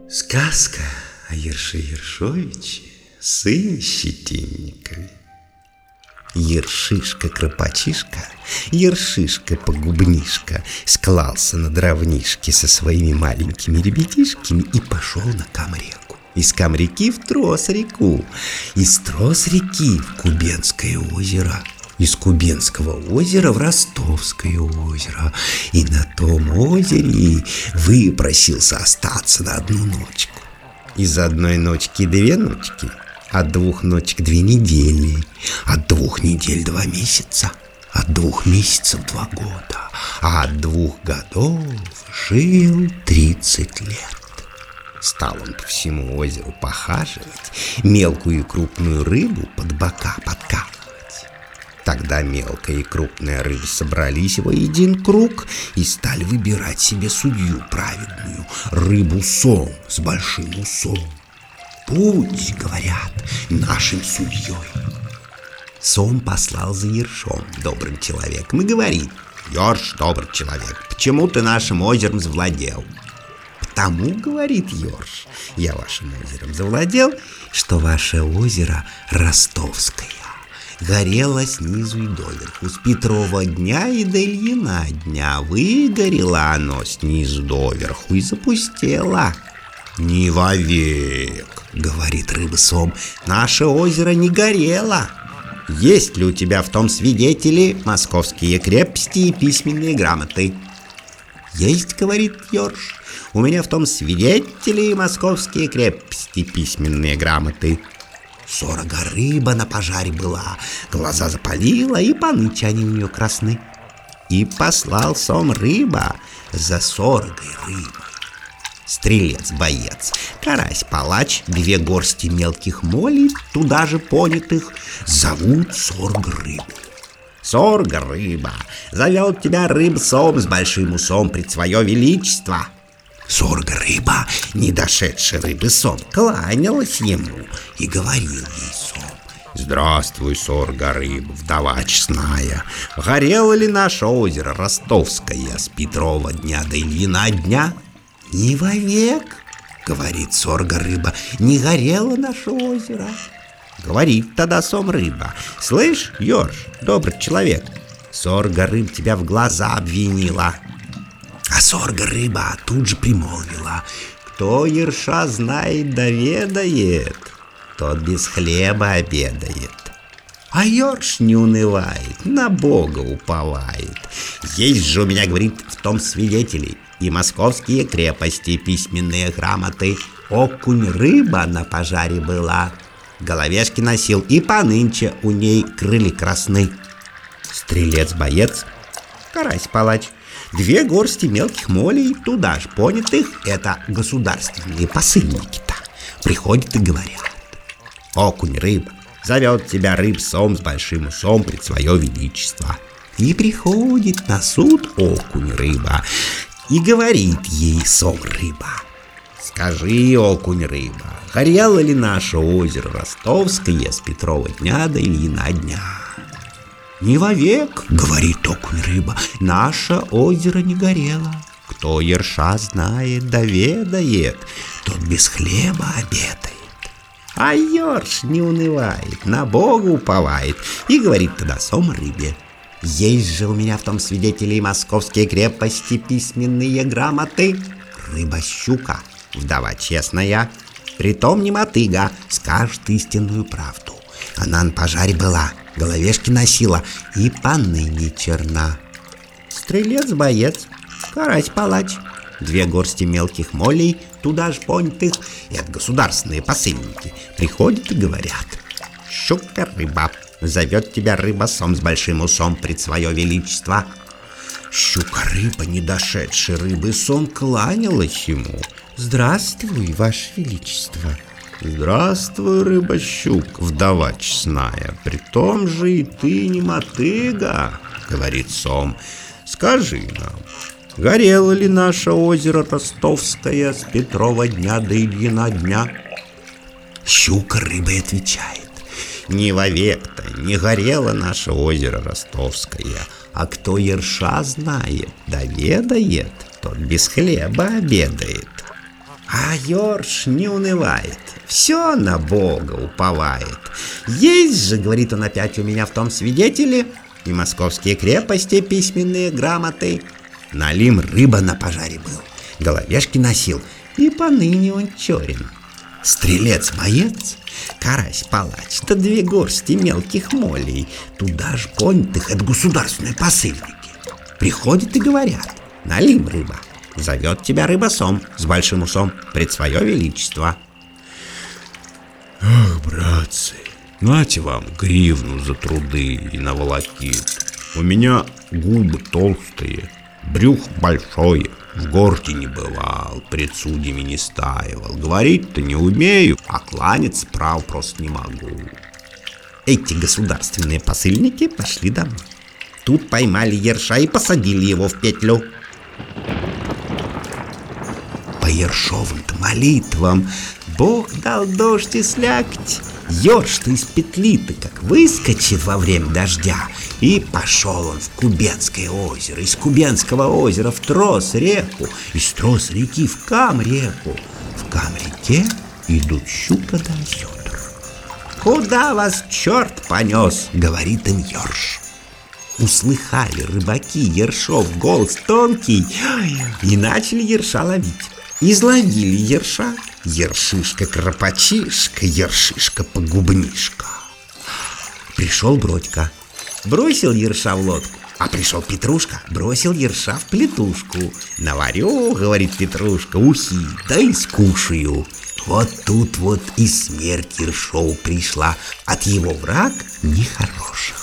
Сказка о Ерше Ершовиче, сыне Щетинникове. Ершишка-кропачишка, Ершишка-погубнишка склался на дровнишке со своими маленькими ребятишками и пошел на Кам-реку. Из Кам-реки в Трос-реку, из Трос-реки в Кубенское озеро, из Кубенского озера в Ростовское озеро. И на том озере выпросился остаться на одну ночку. Из одной ночки 2 ночки, от 2 ночек 2 недели, от 2 недель 2 месяца, от 2 месяцев 2 года, а от 2 годов жил 30 лет. Стал он по всему озеру похаживать, мелкую и крупную рыбу под бока подкапывать. Тогда мелкая и крупная рыба собрались в один круг и стали выбирать себе судью праведную, рыбу-сом с большим усом. «Будь, — говорят, — нашим судьей». Сом послал за Ершом, добрым человеком, и говорит: «Ерш, добрый человек, почему ты нашим озером завладел?» «Потому, — говорит Ерш, — я вашим озером завладел, что ваше озеро ростовское. Горело снизу и доверху, с Петрова дня и до Ильина дня. Выгорело оно снизу доверху и запустело». «Не вовек, — говорит рыба-сом, — наше озеро не горело. Есть ли у тебя в том свидетели, московские крепости и письменные грамоты?» «Есть, — говорит Ерш, — у меня в том свидетели, московские крепости, письменные грамоты». 40 рыба на пожаре была, глаза запалила, и понычи они у нее красны. И послал сом рыба за 40 рыбой. Стрелец-боец, карась-палач, 2 горсти мелких молей, туда же понятых, зовут 40 рыбу. 40 рыба, зовет тебя рыба-сом с большим усом пред свое величество. 40 рыба, не дошедший рыбы-сом, кланялась ему и говорил ей сом: «Здравствуй, 40 рыба, вдова честная, горело ли наше озеро ростовское с Петрова дня до Ильина дня?» «Не вовек, — говорит 40 рыба, — не горело наше озеро». Говорит тогда сом рыба: «Слышь, Ерш, добрый человек, 40 рыб тебя в глаза обвинила». А 40 рыба тут же примолвила: «Кто ерша знает да ведает, тот без хлеба обедает». А Ерш не унывает, на Бога уповает. «Есть же у меня, — говорит, — в том свидетели и московские крепости, письменные грамоты. Окунь-рыба на пожаре была, головешки носил, и понынче у ней крылья красны». Стрелец-боец, карась-палач, 2 горсти мелких молей, туда ж понятых, это государственные посыльники-то, приходят и говорят: «Окунь-рыба, зовет тебя рыб-сом с большим усом пред свое величество». И приходит на суд окунь-рыба и говорит ей сом-рыба: «Скажи, окунь-рыба, горело ли наше озеро ростовское с Петрова дня до Ильина дня?» «Не вовек, — говорит окунь-рыба, — наше озеро не горело. Кто ерша знает да ведает, тот без хлеба обедает». А Ерш не унывает, на Бога уповает и говорит тогда сом рыбе: «Есть же у меня в том свидетели и московские крепости, письменные грамоты. Рыба-щука, вдова честная, притом не мотыга, скажет истинную правду. Она на пожаре была, головешки носила, и поныне черна». Стрелец-боец, карась-палач, 2 горсти мелких молей, туда ж понятых, это государственные посыльники, приходят и говорят: «Щука-рыба, зовет тебя рыба-сом с большим усом пред свое величество». Щука-рыба, не дошедший рыбы-сом, кланялась ему: «Здравствуй, ваше величество». «Здравствуй, рыба-щук, вдова честная, притом же и ты не мотыга, — говорит сом, — скажи нам, горело ли наше озеро ростовское с Петрова дня до Ильина дня?» Щука-рыба отвечает: «Не вовек-то не горело наше озеро ростовское, а кто ерша знает да ведает, тот без хлеба обедает». А Ёрш не унывает, все на Бога уповает. Есть же, говорит он, опять у меня в том свидетели, и московские крепости письменные грамоты. Налим рыба на пожаре был, головешки носил, и поныне он черен. Стрелец-боец, карась-палач, да 2 горсти мелких молей, туда ж понятых от государственной посыльники. Приходят и говорят: Налим рыба, зовет тебя рыбосом с большим усом пред свое величество. Ах, братцы, нате вам гривну за труды и на волокит. У меня губы толстые, брюх большое, в горке не бывал, пред судьями не стаивал. Говорить-то не умею, а кланяться прав просто не могу. Эти государственные посыльники пошли домой. Тут поймали Ерша и посадили его в петлю. По Ершовым-то молитвам Бог дал дождь и слякоть. Ерш-то из петли-то как выскочит во время дождя, и пошел он в Кубенское озеро, из Кубенского озера в Трос-реку, из Трос-реки в Кам-реку. В Кам-реке идут щука да осетр. «Куда вас черт понес?» — говорит им Ерш. Услыхали рыбаки Ершов голос тонкий и начали Ерша ловить. Изловили Ерша, Ершишка-кропачишка, Ершишка-погубнишка. Пришел Бродька, бросил Ерша в лодку, а пришел Петрушка, бросил Ерша в плетушку. «Наварю, — говорит Петрушка, — ухи, да и скушаю». Вот тут вот и смерть Ершову пришла, от его враг нехороший.